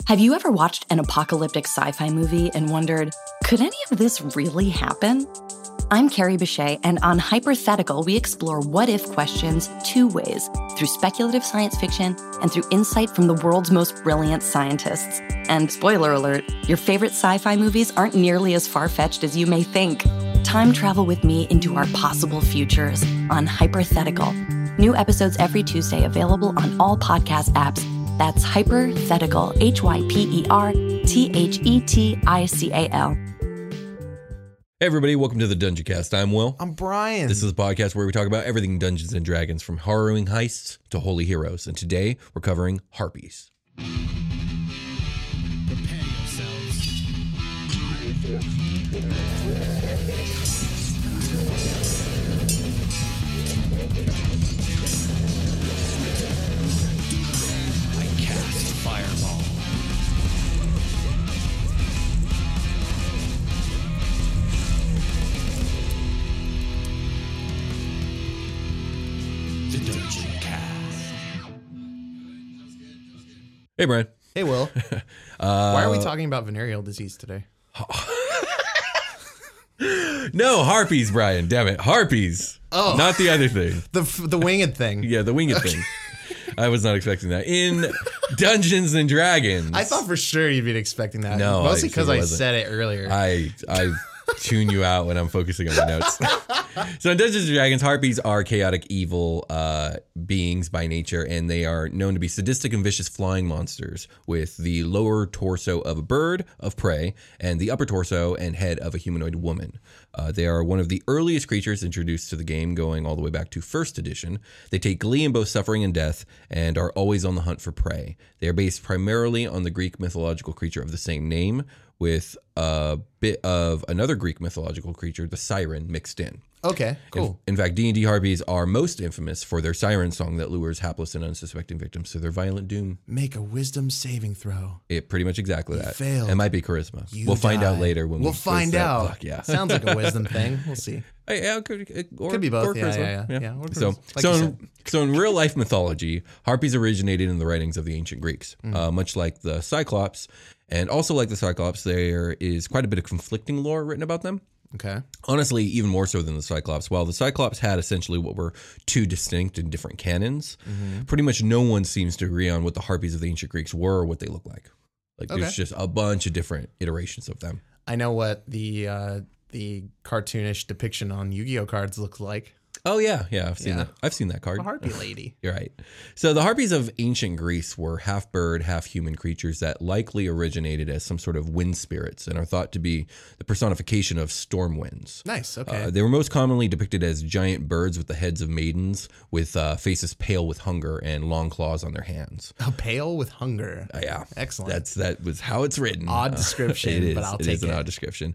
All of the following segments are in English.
Have you ever watched an apocalyptic sci-fi movie and wondered, could any of this really happen? I'm Carrie Bechet, and on Hypothetical, we explore what-if questions two ways, through speculative science fiction and through insight from the world's most brilliant scientists. And spoiler alert, your favorite sci-fi movies aren't nearly as far-fetched as you may think. Time travel with me into our possible futures on Hypothetical. New episodes every Tuesday, available on all podcast apps. That's Hypothetical, Hyperthetical. Hey everybody, welcome to the Dungeon Cast. I'm Will. I'm Brian. This is a podcast where we talk about everything Dungeons & Dragons, from harrowing heists to holy heroes. And today, we're covering harpies. Prepare yourselves. I cast Fireball. The Dungeon Cast. Hey Brian. Hey, Will. Why are we talking about venereal disease today? No, harpies, Brian. Damn it. Harpies. Oh. Not the other thing. The winged thing. Yeah, the winged thing. I was not expecting that. In Dungeons & Dragons. I thought for sure you'd be expecting that. No, Mostly because I I wasn't. said it earlier. I tune you out when I'm focusing on my notes. So in Dungeons & Dragons, harpies are chaotic evil beings by nature, and they are known to be sadistic and vicious flying monsters with the lower torso of a bird of prey and the upper torso and head of a humanoid woman. They are one of the earliest creatures introduced to the game, going all the way back to first edition. They take glee in both suffering and death and are always on the hunt for prey. They are based primarily on the Greek mythological creature of the same name, with a bit of another Greek mythological creature, the siren, mixed in. Okay, cool. In fact, D&D harpies are most infamous for their siren song that lures hapless and unsuspecting victims to their violent doom. Make a wisdom saving throw. It pretty much exactly that. failed. It might be charisma. You We'll find out die. later when we'll we quiz find that out. book, yeah. Sounds like a wisdom thing. We'll see. Yeah, could be both. or Yeah, charisma. yeah. Or So, charisma, like you said. so in real life mythology, harpies originated in the writings of the ancient Greeks, Mm. much like the Cyclops. And also like the Cyclops, there is quite a bit of conflicting lore written about them. Okay. Honestly, even more so than the Cyclops. While the Cyclops had essentially what were two distinct and different canons, pretty much no one seems to agree on what the harpies of the ancient Greeks were or what they look like. Like Okay. there's just a bunch of different iterations of them. I know what the cartoonish depiction on Yu-Gi-Oh cards looks like. Oh yeah, I've seen Yeah. that. I've seen that card. A harpy lady. You're right. So the harpies of ancient Greece were half bird, half human creatures that likely originated as some sort of wind spirits and are thought to be the personification of storm winds. Nice. Okay. They were most commonly depicted as giant birds with the heads of maidens, with faces pale with hunger and long claws on their hands. A pale with hunger. Yeah, Excellent. That was how it's written. Odd description, it is. but I'll It take is an it. odd description.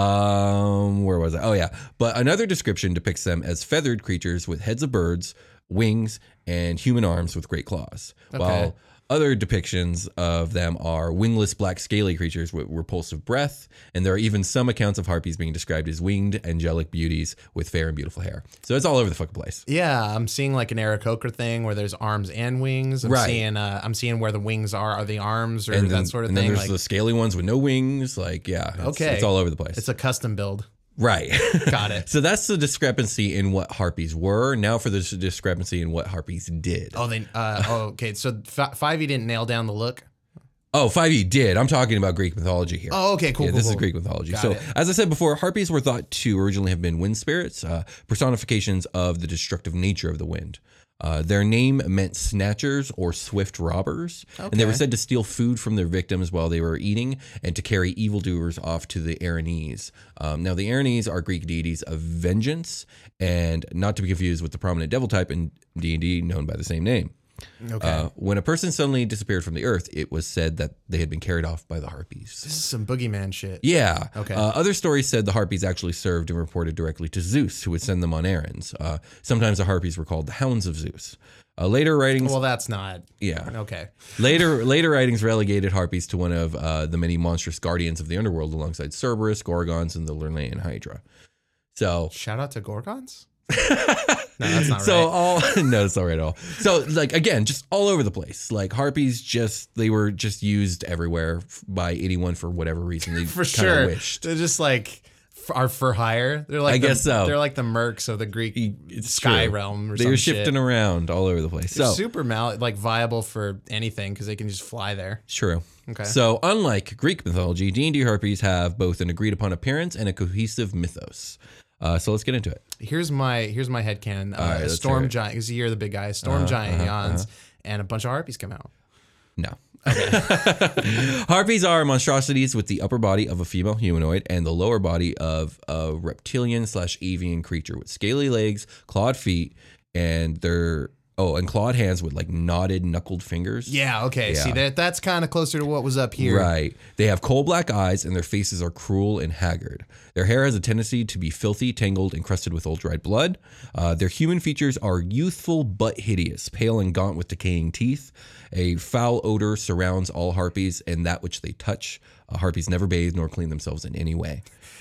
Where was I? Oh yeah, but another description depicts them as feathered creatures with heads of birds, wings, and human arms with great claws. Okay. While other depictions of them are wingless black scaly creatures with repulsive breath, and there are even some accounts of harpies being described as winged angelic beauties with fair and beautiful hair. So it's all over the fucking place. Yeah, I'm seeing like an Aarakocra thing where there's arms and wings. I'm seeing where the wings are the arms or And that sort of and thing. then there's Like, the scaly ones with no wings. Like, yeah, it's all over the place. it's a custom build. Right. Got it. So that's the discrepancy in what harpies were. Now for the discrepancy in what harpies did. Oh, okay. So 5e didn't nail down the look. Oh, 5e did. I'm talking about Greek mythology here. Oh, okay, cool. Yeah, cool, this is cool. Greek mythology. Got So, it. as I said before, harpies were thought to originally have been wind spirits, personifications of the destructive nature of the wind. Their name meant snatchers or swift robbers, and they were Okay. said to steal food from their victims while they were eating and to carry evildoers off to the Erinyes. Now, the Erinyes are Greek deities of vengeance, and not to be confused with the prominent devil type in D&D known by the same name. Okay. When a person suddenly disappeared from the earth, it was said that they had been carried off by the harpies. This is some boogeyman shit. Yeah. Okay. Other stories said the harpies actually served and reported directly to Zeus, who would send them on errands. Sometimes the harpies were called the hounds of Zeus. Later writings, Well, that's not. yeah. Okay. Later writings relegated harpies to one of the many monstrous guardians of the underworld, alongside Cerberus, Gorgons, and the Lernaean Hydra. So Shout out to Gorgons. No, that's not So right. no, that's not right at all. So like again, just all over the place. Like harpies, they were just used everywhere by anyone for whatever reason. They For kinda sure. wished. They're just like are for hire. They're like I guess so. They're like the mercs of the Greek It's sky true. realm or They some were shit. shifting around all over the place. They're So super viable for anything because they can just fly there. true. Okay. So unlike Greek mythology, D&D harpies have both an agreed upon appearance and a cohesive mythos. So let's get into it. Here's my headcanon. right, A let's storm hear it. giant, because you're the big guy. Storm giant yawns, and a bunch of harpies come out. No. Harpies are monstrosities with the upper body of a female humanoid and the lower body of a reptilian/avian creature with scaly legs, clawed feet, and and clawed hands with like knotted, knuckled fingers. Yeah. Okay. Yeah. See that's kind of closer to what was up here. Right. They have coal black eyes and their faces are cruel and haggard. Their hair has a tendency to be filthy, tangled, and crusted with old dried blood. Their human features are youthful but hideous, pale and gaunt with decaying teeth. A foul odor surrounds all harpies and that which they touch. Harpies never bathe nor clean themselves in any way.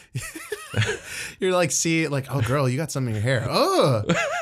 You're like, oh, girl, you got something in your hair. Oh,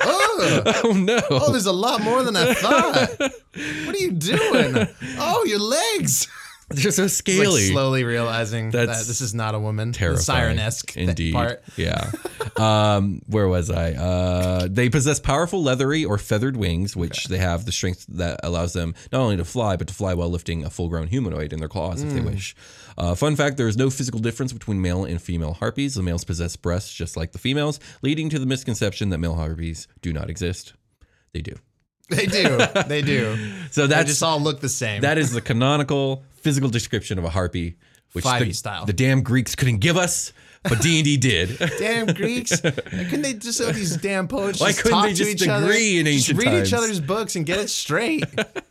Oh no. oh, there's a lot more than I thought. What are you doing? Oh, your legs. They're so Like scaly. slowly realizing that That's this is not a woman. Terrifying. The siren-esque Indeed. part. Yeah. Where was I? They possess powerful leathery or feathered wings, which they have the strength that allows them not only to fly, but to fly while lifting a full-grown humanoid in their claws if they wish. Fun fact, there is no physical difference between male and female harpies. The males possess breasts just like the females, leading to the misconception that male harpies do not exist. They do. They do. They do. So They that's just all look the same. that is the canonical physical description of a harpy, which 5e style. the damn Greeks couldn't give us, but D&D did. Damn Greeks. Why couldn't they just have these damn poets Why just couldn't talk they to just each other? agree in Just ancient read times? each other's books and get it straight.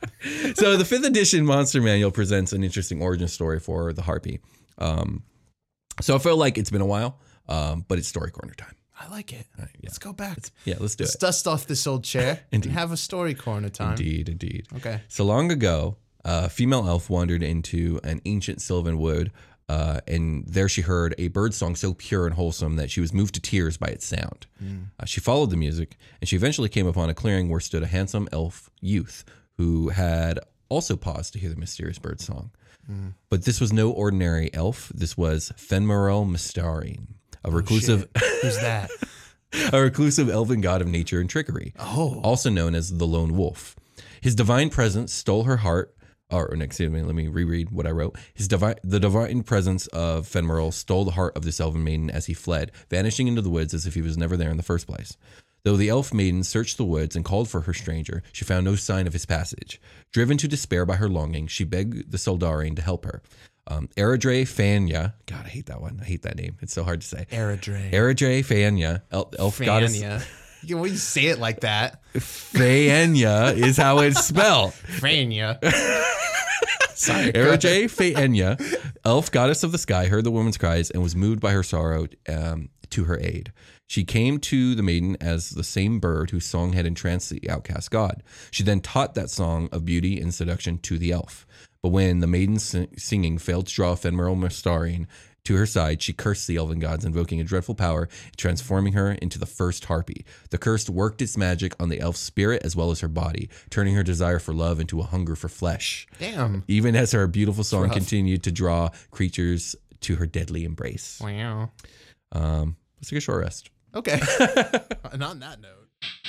So the 5th edition Monster Manual presents an interesting origin story for the harpy. So I feel like it's been a while, but it's story corner time. I like it. Let's go back. Yeah, let's do Let's it. dust off this old chair and have a story corner time. Indeed. Okay. So long ago, a female elf wandered into an ancient sylvan wood, and there she heard a bird song so pure and wholesome that she was moved to tears by its sound. She followed the music, and she eventually came upon a clearing where stood a handsome elf youth who had also paused to hear the mysterious bird song. But this was no ordinary elf. This was Fenmarel Mestarine, a reclusive... Who's that? a reclusive elven god of nature and trickery, also known as the Lone Wolf. His divine presence stole her heart. Excuse me, let me reread what I wrote. The divine presence of Fenmarel stole the heart of this elven maiden as he fled, vanishing into the woods as if he was never there in the first place. Though the elf maiden searched the woods and called for her stranger, she found no sign of his passage. Driven to despair by her longing, she begged the Soldarine to help her. Eridre Fania, God, I hate that one. I hate that name. It's so hard to say. Eridre Fania, elf goddess. Yeah, well, you say it like that. Fania is how it's spelled. Fania. Sorry. Eridre Fania, elf goddess of the sky, heard the woman's cries and was moved by her sorrow to her aid. She came to the maiden as the same bird whose song had entranced the outcast god. She then taught that song of beauty and seduction to the elf. But when the maiden's singing failed to draw Fenmarel Mestarine to her side, she cursed the elven gods, invoking a dreadful power, transforming her into the first harpy. The curse worked its magic on the elf's spirit as well as her body, turning her desire for love into a hunger for flesh. Damn. Even as her beautiful song continued to draw creatures to her deadly embrace. Wow. Let's take a short rest. Okay. And on that note.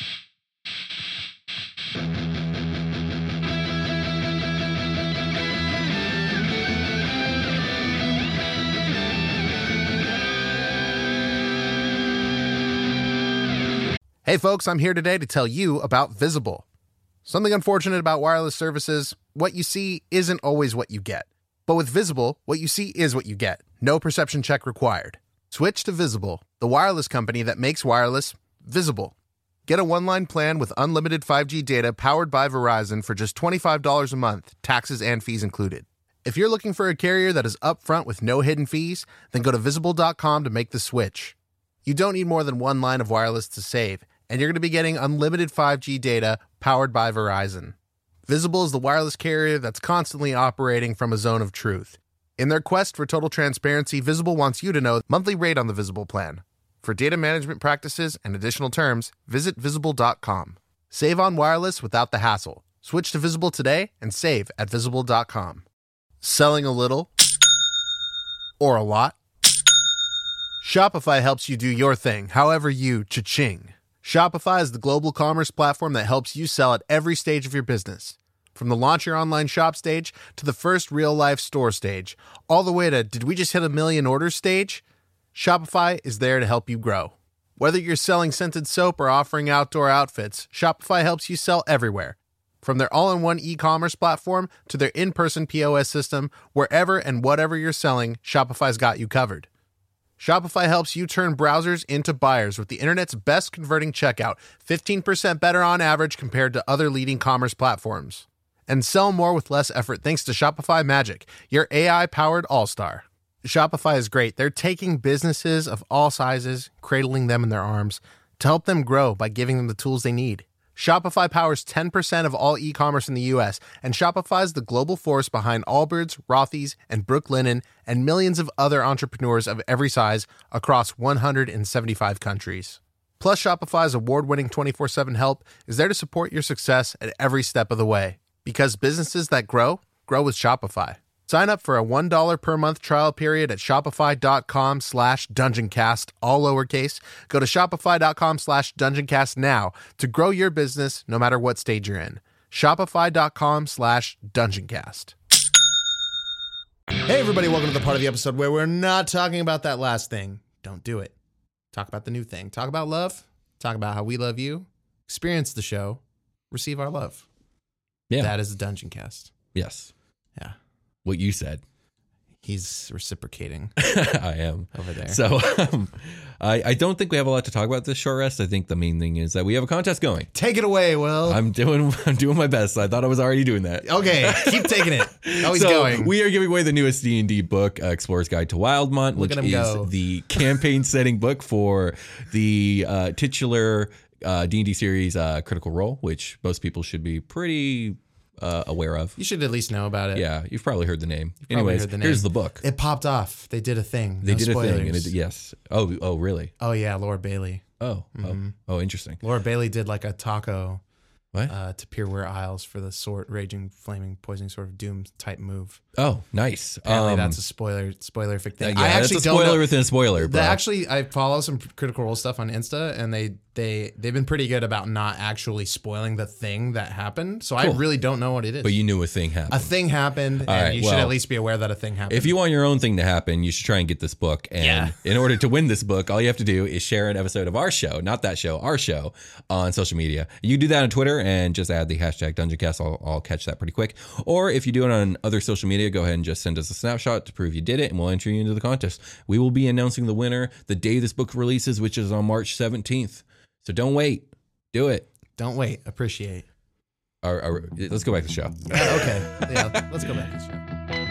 Hey folks, I'm here today to tell you about Visible. Something unfortunate about wireless services, what you see isn't always what you get. But with Visible, what you see is what you get. No perception check required. Switch to Visible, the wireless company that makes wireless visible. Get a one-line plan with unlimited 5G data powered by Verizon for just $25 a month, taxes and fees included. If you're looking for a carrier that is upfront with no hidden fees, then go to Visible.com to make the switch. You don't need more than one line of wireless to save, and you're going to be getting unlimited 5G data powered by Verizon. Visible is the wireless carrier that's constantly operating from a zone of truth. In their quest for total transparency, Visible wants you to know the monthly rate on the Visible plan. For data management practices and additional terms, visit Visible.com. Save on wireless without the hassle. Switch to Visible today and save at Visible.com. Selling a little or a lot? Shopify helps you do your thing, however you cha-ching. Shopify is the global commerce platform that helps you sell at every stage of your business. From the launch your online shop stage to the first real-life store stage, all the way to did we just hit 1 million orders stage? Shopify is there to help you grow. Whether you're selling scented soap or offering outdoor outfits, Shopify helps you sell everywhere. From their all-in-one e-commerce platform to their in-person POS system, wherever and whatever you're selling, Shopify's got you covered. Shopify helps you turn browsers into buyers with the internet's best converting checkout, 15% better on average compared to other leading commerce platforms. And sell more with less effort thanks to Shopify Magic, your AI-powered all-star. Shopify is great. They're taking businesses of all sizes, cradling them in their arms to help them grow by giving them the tools they need. Shopify powers 10% of all e-commerce in the U.S., and Shopify's the global force behind Allbirds, Rothy's, and Brooklinen, and millions of other entrepreneurs of every size across 175 countries. Plus, Shopify's award-winning 24/7 help is there to support your success at every step of the way. Because businesses that grow, grow with Shopify. Sign up for a $1 per month trial period at shopify.com/dungeoncast, all lowercase. Go to shopify.com/dungeoncast now to grow your business no matter what stage you're in. Shopify.com/dungeoncast. Hey, everybody, welcome to the part of the episode where we're not talking about that last thing. Don't do it. Talk about the new thing. Talk about love. Talk about how we love you. Experience the show. Receive our love. Yeah. That is the Dungeon Cast. Yes. Yeah. What you said. He's reciprocating I am. over there. So I don't think we have a lot to talk about this short rest. I think the main thing is that we have a contest going. Take it away, Will. I'm doing my best. I thought I was already doing that. Okay, keep taking it. Oh, he's So going. we are giving away the newest D&D book, Explorer's Guide to Wildmont, Look which at him is go. the campaign setting book for the titular D&D series Critical Role, which most people should be pretty aware of. You should at least know about it. Yeah, you've probably heard the name. probably Anyways, heard the name. here's the book. It popped off. They did a thing. They No did spoilers. a thing. And yes. Oh, really? Oh, yeah, Laura Bailey. Oh, interesting. Laura Bailey did like a taco What? to Peerware Isles for the sword, raging, flaming, poisoning sort of doom type move. Oh, nice. Apparently that's a spoilerific thing. Yeah, I that's actually a don't spoiler know. within a spoiler, bro. Actually, I follow some Critical Role stuff on Insta, and they've been pretty good about not actually spoiling the thing that happened. So I Cool. really don't know what it is. But you knew a thing happened. A thing happened, and right, you should well, at least be aware that a thing happened. If you want your own thing to happen, you should try and get this book. And Yeah. in order to win this book, all you have to do is share an episode of our show, not that show, our show, on social media. You do that on Twitter and just add the hashtag DungeonCast. I'll catch that pretty quick. Or if you do it on other social media, go ahead and just send us a snapshot to prove you did it, and we'll enter you into the contest. We will be announcing the winner the day this book releases, which is on March 17th. So don't wait. Do it. Don't wait. Appreciate. Let's go back to the show. Okay. Yeah. Let's go back to the show.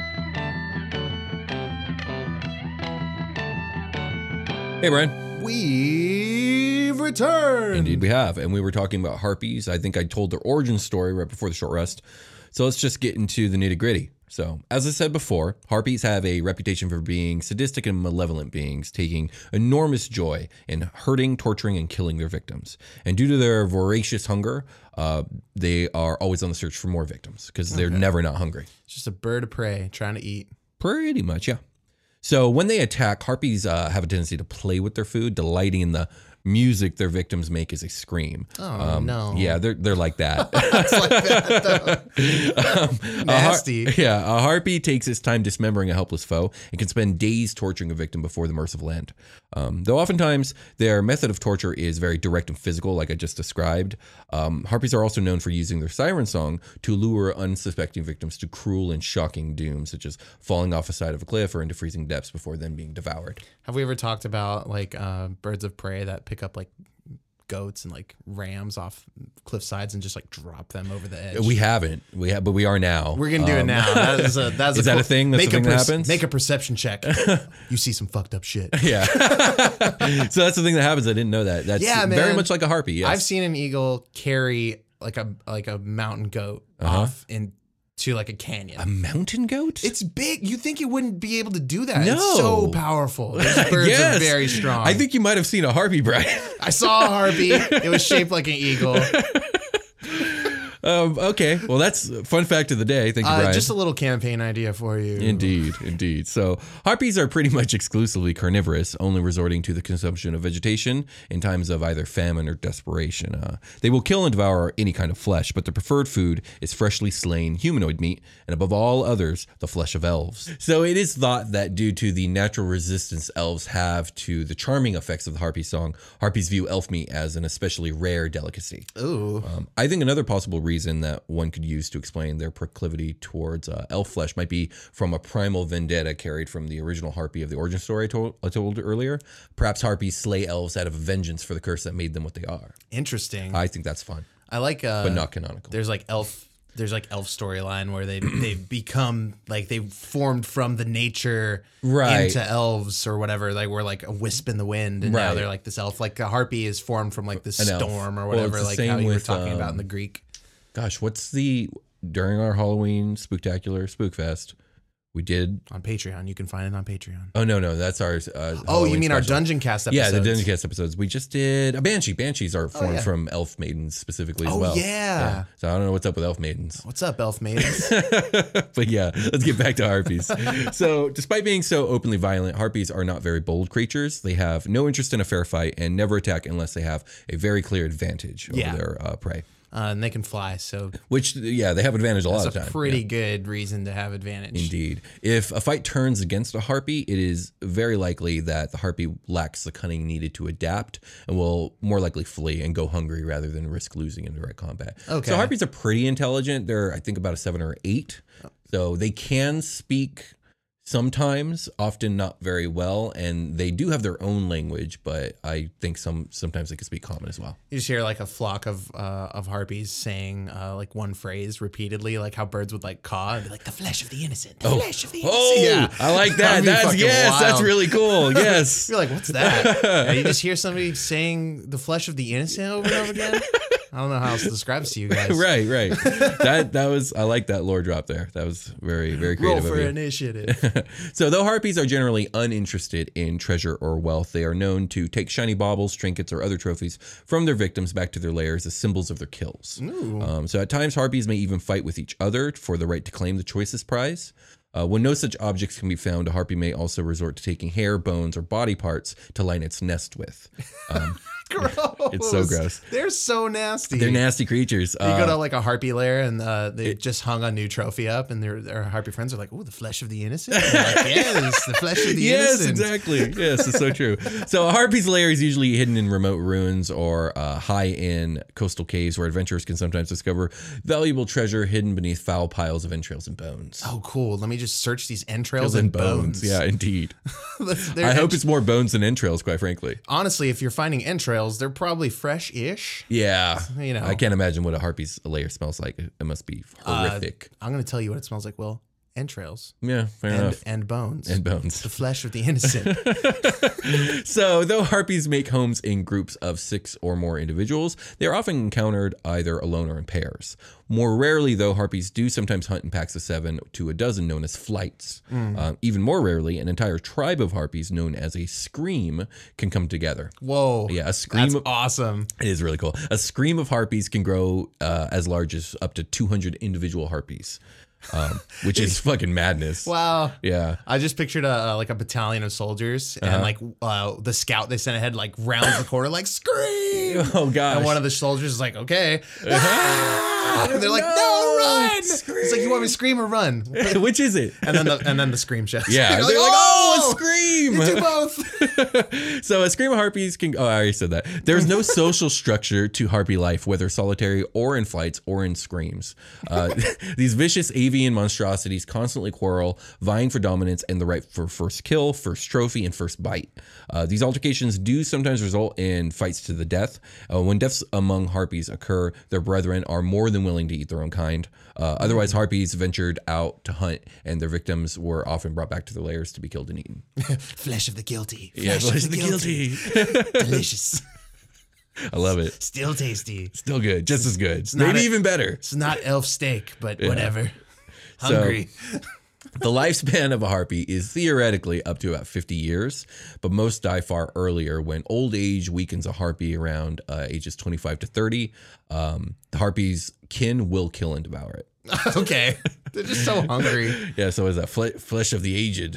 Hey, Brian. We've returned. Indeed, we have. And we were talking about harpies. I think I told their origin story right before the short rest. So let's just get into the nitty gritty. So, as I said before, harpies have a reputation for being sadistic and malevolent beings, taking enormous joy in hurting, torturing, and killing their victims. And due to their voracious hunger, they are always on the search for more victims because they're never not hungry. It's just a bird of prey trying to eat. Pretty much, yeah. So when they attack, harpies have a tendency to play with their food, delighting in the music their victims make as they scream. Oh, no. Yeah, they're like that. It's like that, though. Nasty. A harpy takes its time dismembering a helpless foe and can spend days torturing a victim before the merciful end. Though oftentimes their method of torture is very direct and physical, like I just described, harpies are also known for using their siren song to lure unsuspecting victims to cruel and shocking doom, such as falling off a side of a cliff or into freezing depths before then being devoured. Have we ever talked about like birds of prey that pick up like goats and like rams off cliff sides and just like drop them over the edge? We haven't. But we are now. We're gonna do it now. That's Is that a thing? That's a thing that happens? Make a perception check. You see some fucked up shit. Yeah. So that's the thing that happens. I didn't know that. That's Yeah, very man. much like a harpy. Yes. I've seen an eagle carry like a mountain goat off in to like a canyon. A mountain goat? It's big. You think it wouldn't be able to do that? No. It's so powerful. Those birds Yes. are very strong. I think you might have seen a harpy, Brian. I saw a harpy. It was shaped like an eagle. Okay, well, that's a fun fact of the day. Thank you, Brian. Just a little campaign idea for you. Indeed. So harpies are pretty much exclusively carnivorous, only resorting to the consumption of vegetation in times of either famine or desperation. They will kill and devour any kind of flesh, but their preferred food is freshly slain humanoid meat, and above all others, the flesh of elves. So it is thought that due to the natural resistance elves have to the charming effects of the harpy song, harpies view elf meat as an especially rare delicacy. Ooh. I think another possible reason that one could use to explain their proclivity towards elf flesh might be from a primal vendetta carried from the original harpy of the origin story I told earlier. Perhaps harpies slay elves out of vengeance for the curse that made them what they are. Interesting. I think that's fun, I like but not canonical. There's like elf storyline where they become like they formed from the nature Right. into elves or whatever. Like we're like a wisp in the wind, and now Right. they're like this elf. Like a harpy is formed from like this An elf. storm or Well, it's whatever. the Like same how you were with, talking about in the Greek. Gosh, during our Halloween Spooktacular Spookfest, we did. On Patreon, you can find it on Patreon. Oh no, that's ours. Oh, you Halloween mean our special. Dungeon Cast episodes? Yeah, the Dungeon Cast episodes. We just did a Banshee. Banshees are formed yeah. from elf maidens specifically as Oh, well. yeah. So I don't know what's up with elf maidens. What's up, elf maidens? But yeah, let's get back to harpies. So despite being so openly violent, harpies are not very bold creatures. They have no interest in a fair fight and never attack unless they have a very clear advantage over Yeah. their prey. And they can fly, so Which, yeah, they have advantage a lot of that's a time. pretty Yeah. good reason to have advantage. Indeed. If a fight turns against a harpy, it is very likely that the harpy lacks the cunning needed to adapt and will more likely flee and go hungry rather than risk losing in direct combat. Okay. So harpies are pretty intelligent. They're, I think, about a 7 or 8. So they can speak sometimes, often not very well, and they do have their own language, but I think sometimes they can speak common as well. You just hear like a flock of harpies saying like one phrase repeatedly, like how birds would like caw and be like, "The flesh of the innocent, the flesh of the innocent." Oh, Yeah. I like that. That'd be That's fucking that's wild. really cool. Yes. You're like, "What's that?" And you just hear somebody saying "the flesh of the innocent" over and over again. I don't know how else to describe this to you guys. Right. That was, I like that lore drop there. That was very, very Roll creative for of you. initiative. So though harpies are generally uninterested in treasure or wealth, they are known to take shiny baubles, trinkets, or other trophies from their victims back to their lairs as symbols of their kills. So at times, harpies may even fight with each other for the right to claim the choicest prize. When no such objects can be found, a harpy may also resort to taking hair, bones, or body parts to line its nest with. Gross. It's so gross. They're so nasty. They're nasty creatures. You go to like a harpy lair and they just hung a new trophy up, and their harpy friends are like, "Oh, the flesh of the innocent." They're like, yes, the flesh of the Yes, innocent. exactly. Yes, it's so true. So a harpy's lair is usually hidden in remote ruins or high in coastal caves where adventurers can sometimes discover valuable treasure hidden beneath foul piles of entrails and bones. Oh, cool. Let me just search these entrails and bones. Yeah, indeed. They're I hope it's more bones than entrails, quite frankly. honestly, if you're finding entrails, they're probably fresh-ish. Yeah. You know. I can't imagine what a harpy's lair smells like. It must be horrific. I'm going to tell you what it smells like, Will. Entrails Yeah, fair enough. and bones. And bones. The flesh of the innocent. So, though harpies make homes in groups of 6 or more individuals, they are often encountered either alone or in pairs. More rarely, though, harpies do sometimes hunt in packs of 7 to a dozen, known as flights. Even more rarely, an entire tribe of harpies, known as a scream, can come together. Whoa. Yeah, a scream. That's awesome. It is really cool. A scream of harpies can grow as large as up to 200 individual harpies, which is fucking madness. Wow. Yeah. I just pictured like a battalion of soldiers, and like the scout they sent ahead like rounds the corner like scream. Oh gosh. And one of the soldiers is like, "Okay," Ah! And they're like, "No, run!" It's like, "You want me to scream or run?" Which is it? And then the scream shows. Yeah, You're they're like, "Oh, a scream!" You do both. So a scream of harpies can. Oh, I already said that. There's no social structure to harpy life, whether solitary or in flights or in screams. These vicious avian monstrosities constantly quarrel, vying for dominance and the right for first kill, first trophy, and first bite. These altercations do sometimes result in fights to the death. When deaths among harpies occur, their brethren are more than willing to eat their own kind. Otherwise, harpies ventured out to hunt, and their victims were often brought back to their lairs to be killed and eaten. Flesh of the guilty. Yeah, Flesh of the guilty. Delicious. I love it. Still tasty. Still good, just as good. not Maybe a- even better. It's not elf steak, but whatever. Hungry. The lifespan of a harpy is theoretically up to about 50 years, but most die far earlier when old age weakens a harpy around ages 25 to 30. The harpy's kin will kill and devour it. Okay. They're just so hungry. Yeah, so is that flesh of the aged?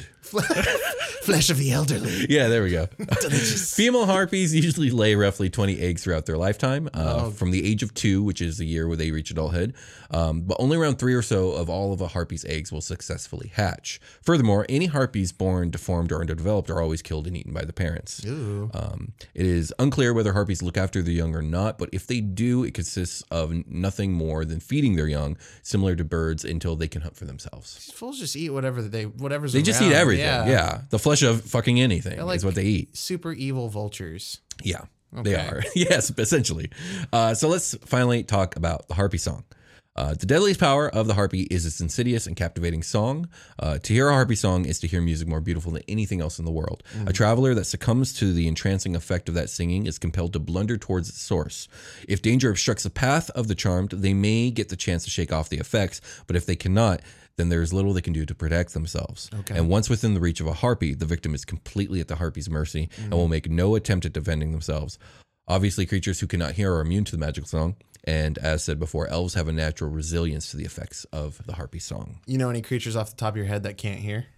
Flesh of the elderly. Yeah, there we go. Delicious. Female harpies usually lay roughly 20 eggs throughout their lifetime, from the age of 2, which is the year where they reach adulthood. But only around 3 or so of all of a harpy's eggs will successfully hatch. Furthermore, any harpies born deformed or underdeveloped are always killed and eaten by the parents. Ooh. It is unclear whether harpies look after their young or not, but if they do, it consists of nothing more than feeding their young, similar to birds, until they can hunt for themselves. These fools just eat whatever's They just eat around. everything. Yeah. The flesh of fucking anything like is what they eat. super evil vultures. Yeah, they Okay. are. Yes, essentially. So let's finally talk about the harpy song. The deadliest power of the harpy is its insidious and captivating song. To hear a harpy song is to hear music more beautiful than anything else in the world. A traveler that succumbs to the entrancing effect of that singing is compelled to blunder towards its source. If danger obstructs the path of the charmed, they may get the chance to shake off the effects, but if they cannot, then there is little they can do to protect themselves. Okay. And once within the reach of a harpy, the victim is completely at the harpy's mercy and will make no attempt at defending themselves. Obviously, creatures who cannot hear are immune to the magical song. And as said before, elves have a natural resilience to the effects of the harpy song. You know any creatures off the top of your head that can't hear?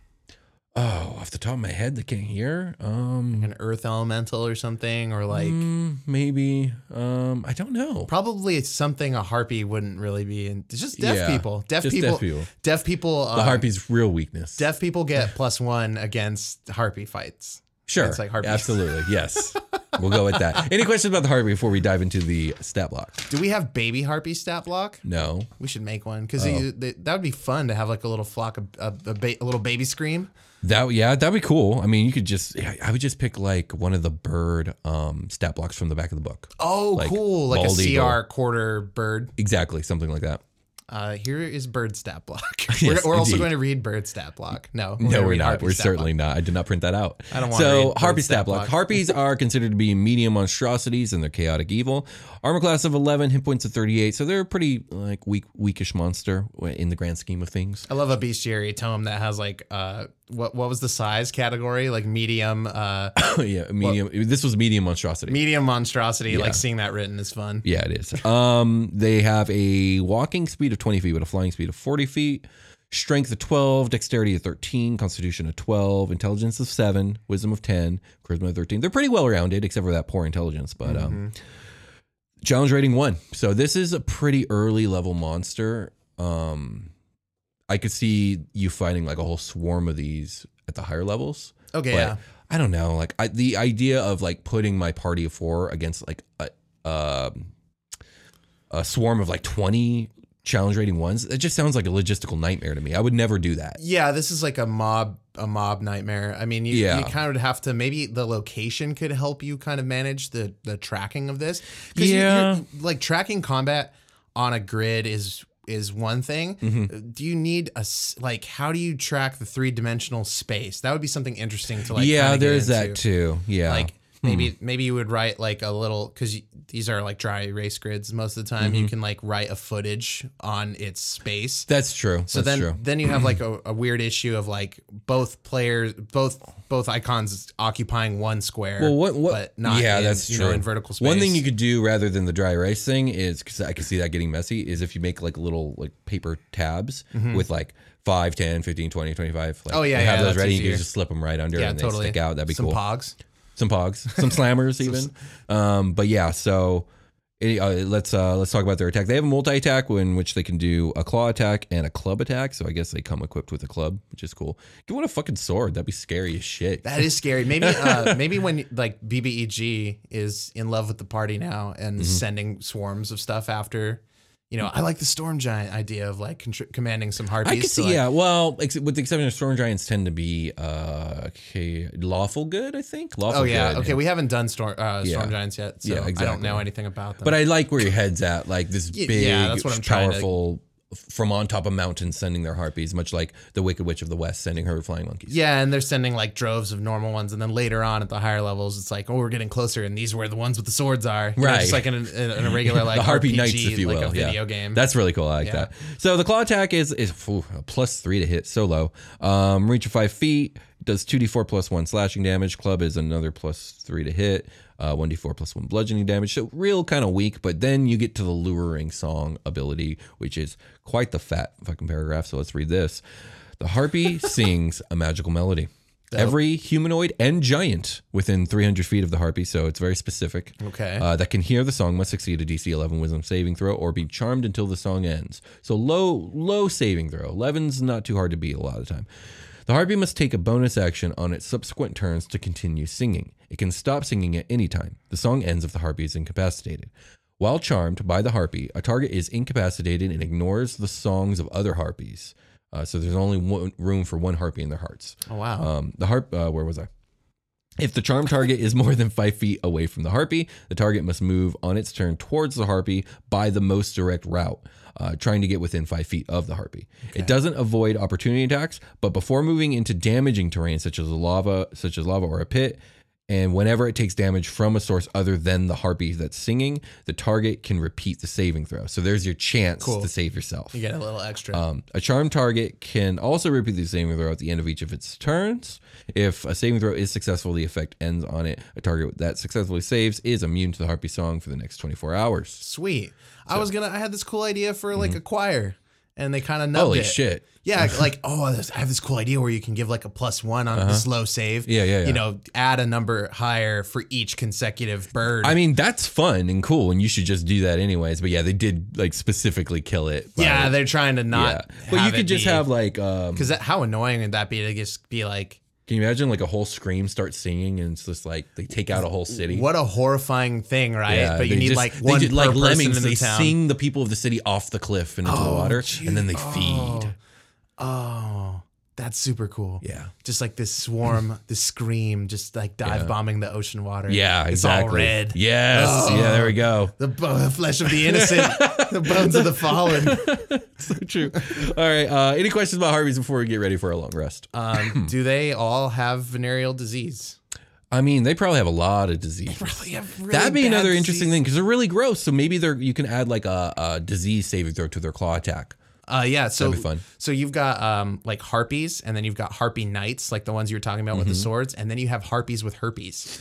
Oh, off the top of my head, they can't hear. An earth elemental or something, or like Maybe. I don't know. probably it's something a harpy wouldn't really be in. It's just deaf Yeah, people. Deaf just people. deaf people. Deaf people. The harpy's real weakness. Deaf people get +1 against harpy fights. Sure. It's like harpies. Absolutely. Yes. We'll go with that. Any questions about the harpy before we dive into the stat block? Do we have baby harpy stat block? No. We should make one because Oh. that would be fun to have like a little flock of a little baby scream. That'd be cool. I mean, you could just, I would just pick like one of the bird stat blocks from the back of the book. Oh, Like cool! Like a bald eagle. CR quarter bird. Exactly. Something like that. Here is bird stat block. Yes, we're also indeed. going to read bird stat block. No, No, gonna we're read not. harpy We're stat certainly block. not. I did not print that out. I don't wanna So, read harpy bird stat stat block. block. Harpies are considered to be medium monstrosities and they're chaotic evil. Armor class of 11, hit points of 38. So they're a pretty like weakish monster in the grand scheme of things. I love a bestiary tome that has like what was the size category? Like medium Yeah, medium. This was medium monstrosity. medium monstrosity. Yeah. Like seeing that written is fun. Yeah, it is. They have a walking speed of 20 feet, but a flying speed of 40 feet. Strength of 12, dexterity of 13, constitution of 12, intelligence of 7, wisdom of 10, charisma of 13. They're pretty well rounded, except for that poor intelligence. But challenge rating 1. So this is a pretty early level monster. I could see you fighting like a whole swarm of these at the higher levels. Okay, But yeah. I don't know. Like the idea of like putting my party of 4 against like a swarm of like 20 challenge rating 1s, it just sounds like a logistical nightmare to me. I would never do that. Yeah, this is like a mob nightmare. I mean, you Yeah. kind of would have to, maybe the location could help you kind of manage the tracking of this. 'Cause Yeah. you're, like tracking combat on a grid is one thing. Mm-hmm. Do you need like how do you track the 3-dimensional space? That would be something interesting to like. Yeah, kinda get there's that into. too. Yeah. Like maybe you would write like a little, because these are like dry erase grids most of the time. Mm-hmm. You can like write a footage on its space. That's true. So That's then, true. then you have like a weird issue of like both players, both icons occupying one square. Well, what? But not yeah, in, that's you true. know, in vertical space. One thing you could do rather than the dry erase thing is, because I can see that getting messy, is if you make like little like paper tabs with like 5, 10, 15, 20, 25. Like, Oh, yeah, and have yeah, those that's ready. You easier. can just slip them right under yeah, and totally they stick out. That'd be Some cool. pogs. Some pogs, some slammers even. But yeah, so let's talk about their attack. They have a multi-attack in which they can do a claw attack and a club attack. So I guess they come equipped with a club, which is cool. Give one a fucking sword. That'd be scary as shit. That is scary. Maybe maybe when like BBEG is in love with the party now and Mm-hmm. sending swarms of stuff after. You know, I like the storm giant idea of like commanding some harpies. I could to, see, like, yeah. Well, with the exception of storm giants, tend to be lawful good. I think lawful. Oh yeah. good. Okay, we haven't done storm Yeah. giants yet, so Yeah, I don't exactly. know anything about them. But I like where your head's at. Like this big, yeah, that's what I'm trying to- powerful from on top of mountains sending their harpies, much like the Wicked Witch of the West sending her flying monkeys. Yeah, and they're sending like droves of normal ones, and then later on at the higher levels, it's like, oh, we're getting closer, and these are where the ones with the swords are. You know, Right. just like in a regular like the Harpy RPG, Knights, if you like will. a video game. That's really cool. I like that. So the claw attack is a +3 to hit, so low. Reach of 5 feet, does 2d4 plus 1 slashing damage. Club is another +3 to hit. 1d4 plus 1 bludgeoning damage. So real kind of weak, but then you get to the luring song ability, which is quite the fat fucking paragraph. So let's read this. The harpy sings a magical melody. Every humanoid and giant within 300 feet of the harpy, so it's very specific, that can hear the song must succeed a DC 11 wisdom saving throw or be charmed until the song ends. So low saving throw. 11's not too hard to beat a lot of the time. The harpy must take a bonus action on its subsequent turns to continue singing. It can stop singing at any time. The song ends if the harpy is incapacitated. While charmed by the harpy, a target is incapacitated and ignores the songs of other harpies. So there's only room for one harpy in their hearts. Oh, wow. Where was I? If the charmed target is more than 5 feet away from the harpy, the target must move on its turn towards the harpy by the most direct route, trying to get within 5 feet of the harpy. Okay. It doesn't avoid opportunity attacks, but before moving into damaging terrain such as lava or a pit, and whenever it takes damage from a source other than the harpy that's singing, the target can repeat the saving throw. So there's your chance to save yourself. You get a little extra. A charmed target can also repeat the saving throw at the end of each of its turns. If a saving throw is successful, the effect ends on it. A target that successfully saves is immune to the harpy song for the next 24 hours. Sweet. I had this cool idea for like a choir, and they kind of nubbed Holy it. shit. Yeah, like, I have this cool idea where you can give like a +1 on the slow save. Yeah. You know, add a number higher for each consecutive bird. I mean, that's fun and cool, and you should just do that anyways. But yeah, they did like specifically kill it. Yeah, they're trying to not. But you could just have like, because how annoying would that be to just be like, can you imagine like a whole scream starts singing and it's just like they take out a whole city? What a horrifying thing, right? Yeah, but you need like one they per like person lemmings. in the They town. sing the people of the city off the cliff and into the water, and then they feed. Oh, that's super cool. Yeah. Just like this swarm, this scream, just like dive bombing the ocean water. Yeah, It's exactly. all red. Yes. Oh. Yeah, there we go. The flesh of the innocent, the bones of the fallen. So true. All right. Any questions about harpies before we get ready for a long rest? Do they all have venereal disease? I mean, they probably have a lot of disease. Probably have really That'd be bad another disease. interesting thing because they're really gross. So maybe you can add like a disease saving throw to their claw attack. Yeah, so That'd be fun. So you've got like harpies, and then you've got harpy knights, like the ones you were talking about with the swords, and then you have harpies with herpes.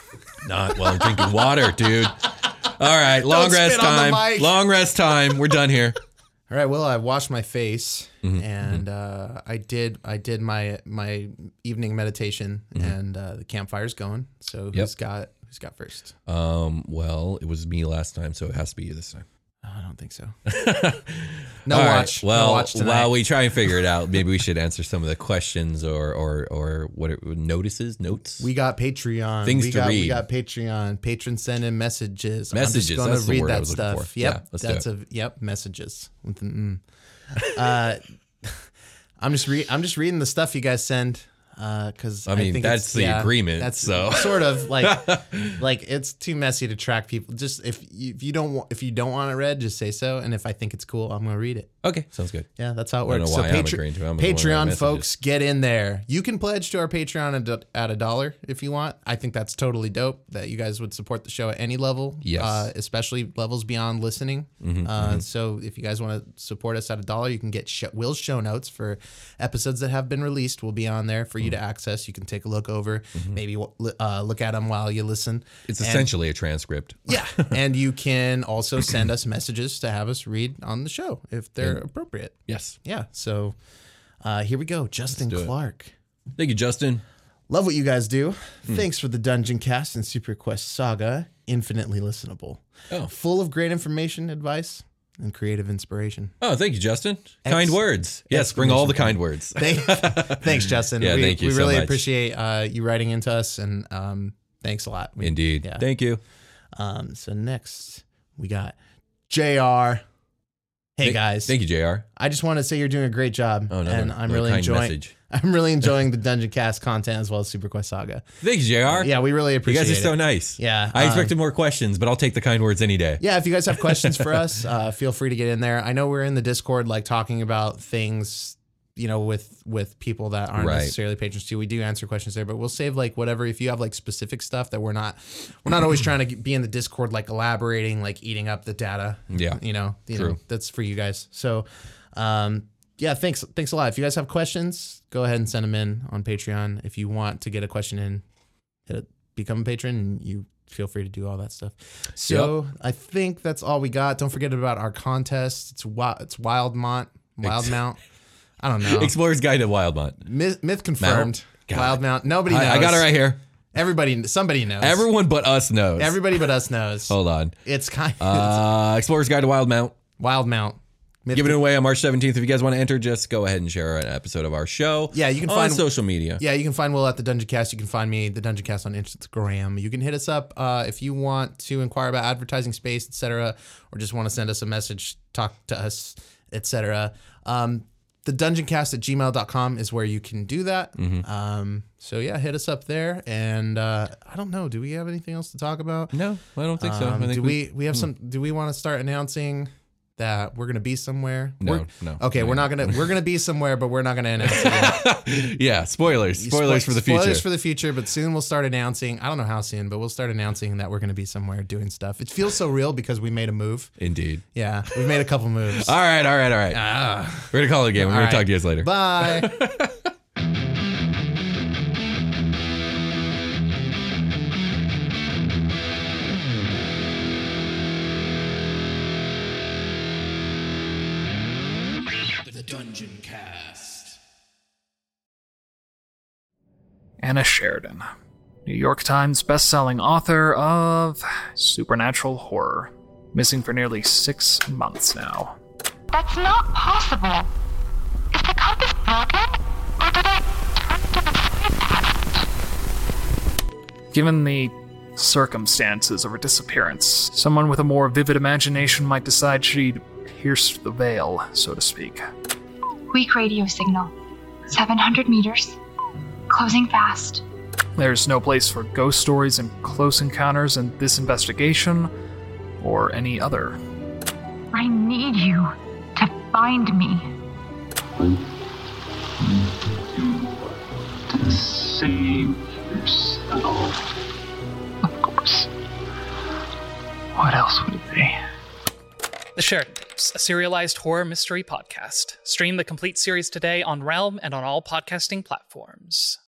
Not while I'm drinking water, dude. All right, long spit rest on the time. mic. Long rest time. We're done here. All right, well, I washed my face, and I did my evening meditation, and the campfire's going. So who's got first? Well, it was me last time, so it has to be you this time. I don't think so. All right, watch. Well, no watch tonight. while we try and figure it out, maybe we should answer some of the questions or notes. We got Patreon. Things we to got, read. We got Patreon. Patrons send in messages. Messages, I'm just that's the read word I that was looking stuff. for. Yep. Yeah, let's do Yep. Messages. With an I'm just reading the stuff you guys send. Because I mean, think that's the agreement, That's so. sort of like it's too messy to track people. Just if you don't want it read, just say so. And if I think it's cool, I'm gonna read it. Okay, sounds good. Yeah, that's how it I don't works. know why So I'm agreeing to it. I'm the one that Patreon messages. folks, get in there. You can pledge to our Patreon at $1 if you want. I think that's totally dope that you guys would support the show at any level. Yes. Especially levels beyond listening. So if you guys want to support us at $1, you can get Will's show notes for episodes that have been released. Will be on there for you to access. You can take a look over, maybe look at them while you listen. It's And- essentially a transcript. yeah. And you can also send us messages to have us read on the show if they're appropriate. Yes. Yeah. So here we go. Justin do it. Clark. Thank you, Justin. Love what you guys do. Thanks for the Dungeon Cast and Super Quest Saga. Infinitely listenable. Oh. Full of great information, advice, and creative inspiration. Oh, thank you, Justin. Kind words. Yes, bring all the kind words. Thanks, Justin. Yeah, thank you We so really much. appreciate you writing into us, and thanks a lot. Indeed. Yeah. Thank you. So next we got JR. Hey guys. Thank you, JR. I just want to say you're doing a great job. Oh, no, and I'm really enjoying the Dungeon Cast content as well as Super Quest Saga. Thank you, JR. Yeah, we really You appreciate it. guys are so nice. Yeah. I expected more questions, but I'll take the kind words any day. Yeah, if you guys have questions for us, feel free to get in there. I know we're in the Discord, like talking about things, you know, with people that aren't necessarily patrons too. We do answer questions there, but we'll save like whatever. If you have like specific stuff that we're not always trying to be in the Discord, like elaborating, like eating up the data. Yeah. You know, True. that's for you guys. So, yeah, thanks a lot. If you guys have questions, go ahead and send them in on Patreon. If you want to get a question in, become a patron, and you feel free to do all that stuff. So I think that's all we got. Don't forget about our contest. It's Wildmount. I don't know. Explorer's Guide to Wildmount. Myth confirmed. Wildmount. Nobody knows. I got it right here. Somebody knows. Everyone but us knows. Everybody but us knows. Hold on. It's kind of Explorer's Guide to Wildmount. Wildmount. Giving it away on March 17th. If you guys want to enter, just go ahead and share an episode of our show. Yeah, you can on find social media. Yeah, you can find Will at the Dungeon Cast. You can find me, the Dungeon Cast, on Instagram. You can hit us up if you want to inquire about advertising space, etc., or just want to send us a message, talk to us, etc. The dungeoncast@gmail.com is where you can do that. So yeah, hit us up there. And I don't know, do we have anything else to talk about? No, I don't think so. I think we have some? Do we want to start announcing that we're gonna be somewhere? No. Okay, we're gonna be somewhere, but we're not gonna announce it yet. Yeah, spoilers for the future. Spoilers for the future, but soon we'll start announcing. I don't know how soon, but we'll start announcing that we're gonna be somewhere doing stuff. It feels so real because we made a move. Indeed. Yeah, we've made a couple moves. All right. We're gonna call it a game. We're gonna talk to you guys later. Bye. The Dungeon Cast. Anna Sheridan, New York Times bestselling author of supernatural horror, missing for nearly 6 months now. That's not possible. Is the compass broken? Or did I turn to the side? Given the circumstances of her disappearance, someone with a more vivid imagination might decide she'd pierced the veil, so to speak. Weak radio signal. 700 meters. Closing fast. There's no place for ghost stories and close encounters in this investigation, or any other. I need you to find me. To save yourself. Of course. What else would it be? The Sheridan Tapes, a serialized horror mystery podcast. Stream the complete series today on Realm and on all podcasting platforms.